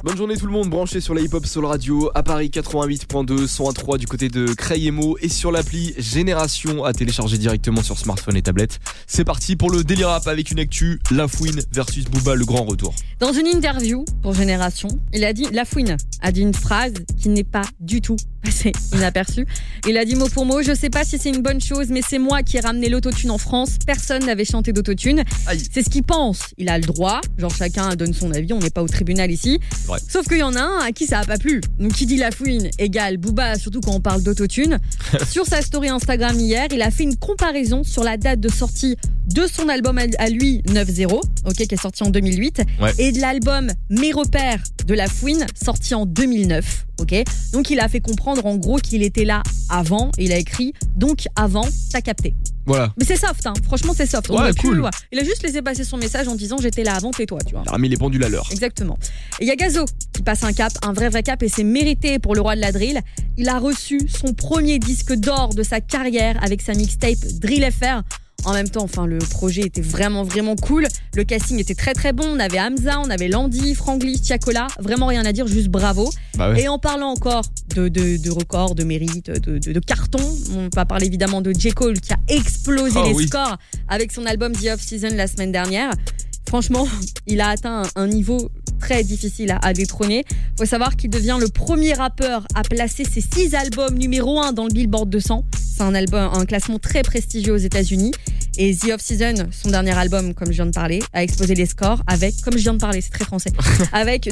Bonne journée tout le monde, branché sur la hip-hop Soul Radio à Paris 88.2, 101.3 du côté de Crayemo et sur l'appli Génération à télécharger directement sur smartphone et tablette. C'est parti pour le Daily Rap avec une actu, Lafouine versus Booba, le grand retour. Dans une interview pour Génération, Lafouine a dit une phrase qui n'est pas du tout passée inaperçue. Il a dit mot pour mot, je sais pas si c'est une bonne chose, mais c'est moi qui ai ramené l'autotune en France. Personne n'avait chanté d'autotune. Aïe. C'est ce qu'il pense. Il a le droit. Genre chacun donne son avis. On n'est pas au tribunal ici. Ouais. Sauf qu'il y en a un à qui ça a pas plu. Donc qui dit Lafouine égale Booba, surtout quand on parle d'autotune. Sur sa story Instagram hier, il a fait une comparaison sur la date de sortie de son album à lui 9-0, qui est sorti en 2008, ouais, et de l'album Mes repères de Lafouine, sorti en 2009. Donc il a fait comprendre en gros qu'il était là avant. Il a écrit donc avant, t'as capté. Voilà. Mais c'est soft, hein. Franchement c'est soft. Ouais, cool. Il a juste laissé passer son message en disant j'étais là avant, tais-toi, tu vois. Il a remis les pendules à l'heure. Exactement. Et il y a Gazo qui passe un cap, un vrai cap, et c'est mérité pour le roi de la drill. Il a reçu son premier disque d'or de sa carrière avec sa mixtape Drill FR. En même temps, le projet était vraiment cool. Le casting était très bon. On avait Hamza, on avait Landy, Frangly, Tiakola. Vraiment rien à dire, juste bravo. Bah ouais. Et en parlant encore de records, de mérite, de carton, on va parler évidemment de J. Cole qui a explosé les scores avec son album The Off-Season la semaine dernière. Franchement, il a atteint un niveau très difficile à détrôner. Il faut savoir qu'il devient le premier rappeur à placer ses 6 albums numéro 1 dans le Billboard 200. C'est un classement très prestigieux aux États-Unis. Et The Off-Season, son dernier album, comme je viens de parler, a explosé les scores avec, comme je viens de parler, c'est très français, avec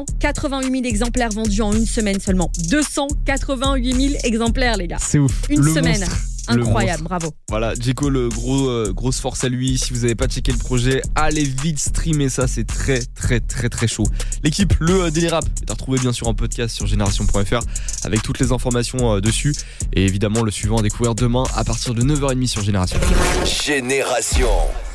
288 000 exemplaires vendus en une semaine seulement. 288 000 exemplaires, les gars. C'est ouf. Une semaine. Incroyable, bravo. Voilà, J. Cole, grosse force à lui. Si vous n'avez pas checké le projet, allez vite streamer ça, c'est très chaud. L'équipe, le Daily Rap est à retrouver bien sûr en podcast sur génération.fr avec toutes les informations dessus. Et évidemment, le suivant à découvrir demain à partir de 9h30 sur Génération. Génération.